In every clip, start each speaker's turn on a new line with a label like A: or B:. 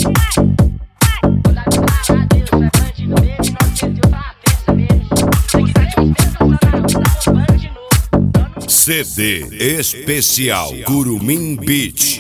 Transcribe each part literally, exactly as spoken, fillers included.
A: C D especial Curumim Beat.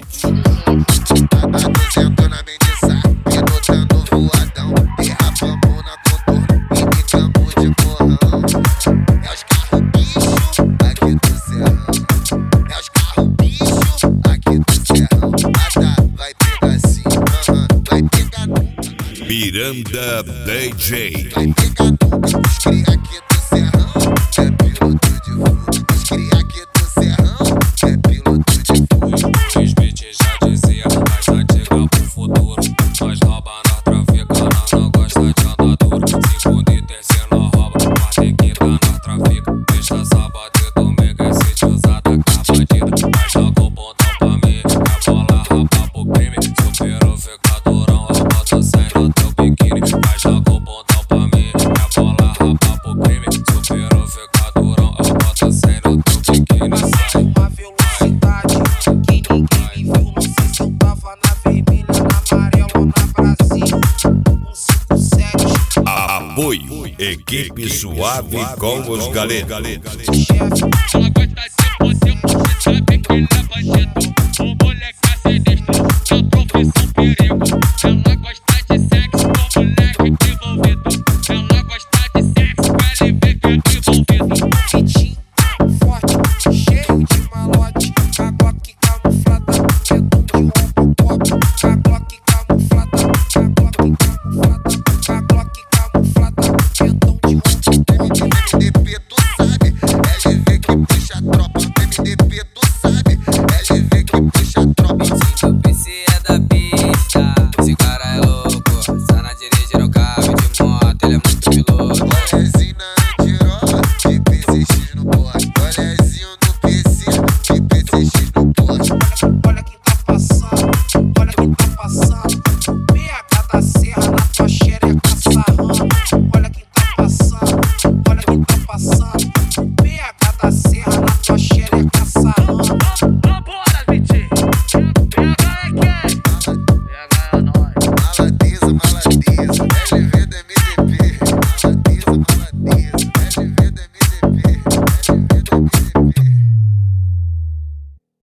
A: Miranda D J.
B: Vai pegar nunca os cria aqui do Serrão, é piloto de fuga. Os cria aqui do Serrão, é piloto de fuga.
C: Os beats já dizia, mais antiga pro futuro. Nós rouba, nós trafica, nós não gosta de andar duro. Segundo e terceiro nós rouba, quarta e quinta nós trafica. Deixa sábado e domingo é sítio usado com a bandida. Nós joga o botão pra mim, a bola rapa pro crime. Superou, fica durão, eu boto cem no teu biquíni. Nós joga o botão pra mim, a bola rapa pro crime. Superou, fica durão, eu boto cem no teu biquíni.
D: Passei uma velocidade que ninguém me viu. Não sei se eu tava na vermelha, na amarela ou na Brasil. Um cinco sete.
A: Apoio Equipe Suave com os Galetos.
D: Chefe.
E: Ela gosta de você, você sabe que ele é bandido. O moleque é sinistro, seu profissão perigo. Ela gosta de sexo com moleque envolvido. Ela gosta de sexo com L V que é envolvido.
D: Pitinho forte, cheio de malote. A Glock camuflada, dedão de Robocop. A Glock camuflada, a Glock camuflada. A Glock camuflada, dedão de Robocop.
B: M D P tu sabe, L V que puxa a tropa. M D P tu sabe, L V que puxa a tropa.
F: O P C é da pista, esse cara é louco. Sana dirige no carro de moto, ele é muito piloto.
B: Bolezinho na antirola, de P C X no porte. Bolezinho no P C, de P C X no porte.
D: Olha quem tá passando, olha quem tá passando. P H da Serra na tua xereca sarrando. Olha quem tá passando, olha quem tá passando. P H da Serra na tua xereca sarrando.
E: Vambora, Vitinho. Pega é quem? Pega é nós.
B: Maladiza, maladiza.